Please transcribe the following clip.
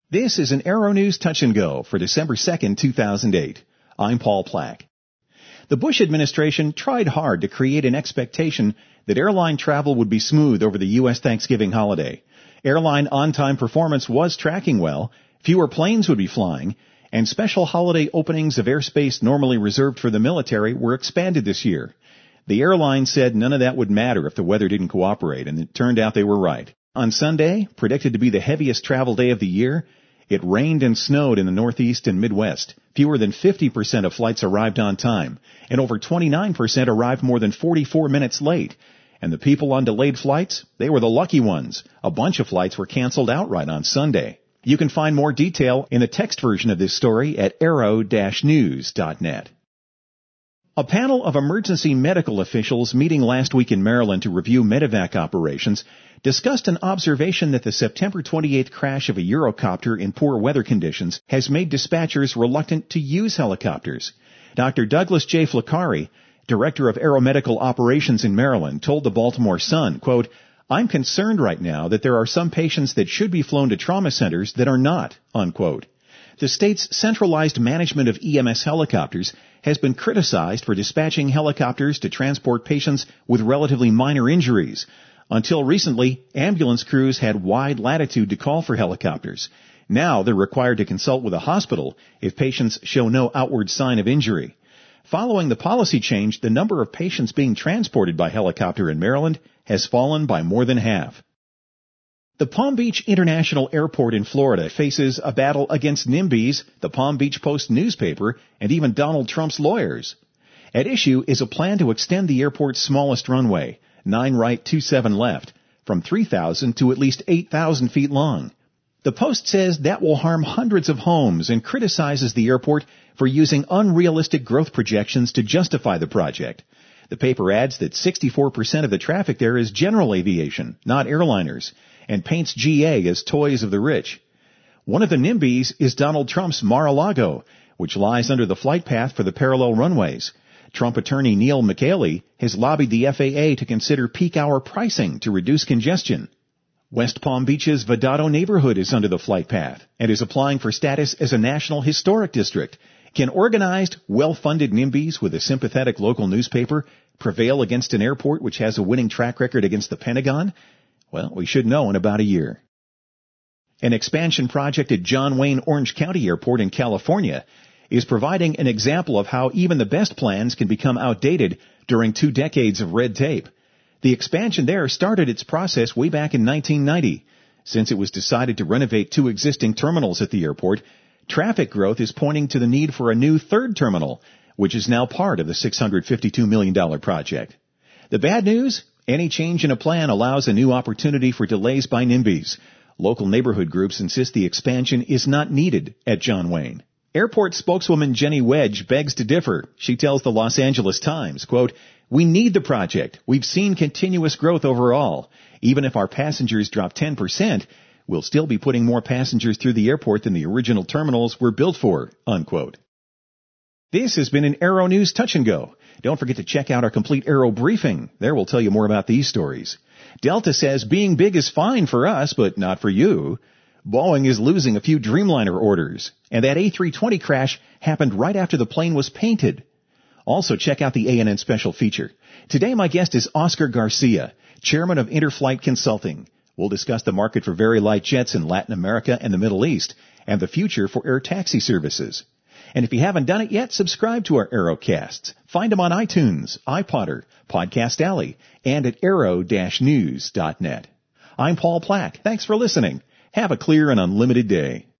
This is an Aero News Touch and Go for December 2nd, 2008. I'm Paul Plack. The Bush administration tried hard to create an expectation that airline travel would be smooth over the U.S. Thanksgiving holiday. Airline on-time performance was tracking well, fewer planes would be flying, and special holiday openings of airspace normally reserved for the military were expanded this year. The airline said none of that would matter if the weather didn't cooperate, and it turned out they were right. On Sunday, predicted to be the heaviest travel day of the year, it rained and snowed in the Northeast and Midwest. Fewer than 50% of flights arrived on time, and over 29% arrived more than 44 minutes late. And the people on delayed flights, they were the lucky ones. A bunch of flights were canceled outright on Sunday. You can find more detail in the text version of this story at aero-news.net. A panel of emergency medical officials meeting last week in Maryland to review medevac operations discussed an observation that the September 28th crash of a Eurocopter in poor weather conditions has made dispatchers reluctant to use helicopters. Dr. Douglas J. Flaccari, Director of Aeromedical Operations in Maryland, told the Baltimore Sun, quote, "I'm concerned right now that there are some patients that should be flown to trauma centers that are not," unquote. The state's centralized management of EMS helicopters has been criticized for dispatching helicopters to transport patients with relatively minor injuries. Until recently, ambulance crews had wide latitude to call for helicopters. Now they're required to consult with a hospital if patients show no outward sign of injury. Following the policy change, the number of patients being transported by helicopter in Maryland has fallen by more than half. The Palm Beach International Airport in Florida faces a battle against NIMBYs, the Palm Beach Post newspaper, and even Donald Trump's lawyers. At issue is a plan to extend the airport's smallest runway, 9 right, 27 left, from 3,000 to at least 8,000 feet long. The Post says that will harm hundreds of homes and criticizes the airport for using unrealistic growth projections to justify the project. The paper adds that 64% of the traffic there is general aviation, not airliners, and paints GA as toys of the rich. One of the NIMBYs is Donald Trump's Mar-a-Lago, which lies under the flight path for the parallel runways. Trump attorney Neil McCaley has lobbied the FAA to consider peak hour pricing to reduce congestion. West Palm Beach's Vedado neighborhood is under the flight path and is applying for status as a National Historic District. Can organized, well-funded NIMBYs with a sympathetic local newspaper prevail against an airport which has a winning track record against the Pentagon? Well, we should know in about a year. An expansion project at John Wayne Orange County Airport in California is providing an example of how even the best plans can become outdated during 2 decades of red tape. The expansion there started its process way back in 1990. Since it was decided to renovate 2 existing terminals at the airport, traffic growth is pointing to the need for a new 3rd terminal, which is now part of the $652 million project. The bad news? Any change in a plan allows a new opportunity for delays by NIMBYs. Local neighborhood groups insist the expansion is not needed at John Wayne. Airport spokeswoman Jenny Wedge begs to differ. She tells the Los Angeles Times, quote, "We need the project. We've seen continuous growth overall. Even if our passengers drop 10%, we'll still be putting more passengers through the airport than the original terminals were built for," unquote. This has been an Aero News Touch and Go. Don't forget to check out our complete Aero briefing. There we'll tell you more about these stories. Delta says being big is fine for us, but not for you. Boeing is losing a few Dreamliner orders, and that A320 crash happened right after the plane was painted. Also, check out the ANN special feature. Today, my guest is Oscar Garcia, chairman of Interflight Consulting. We'll discuss the market for very light jets in Latin America and the Middle East, and the future for air taxi services. And if you haven't done it yet, subscribe to our Aerocasts. Find them on iTunes, iPodder, Podcast Alley, and at aero-news.net. I'm Paul Plack. Thanks for listening. Have a clear and unlimited day.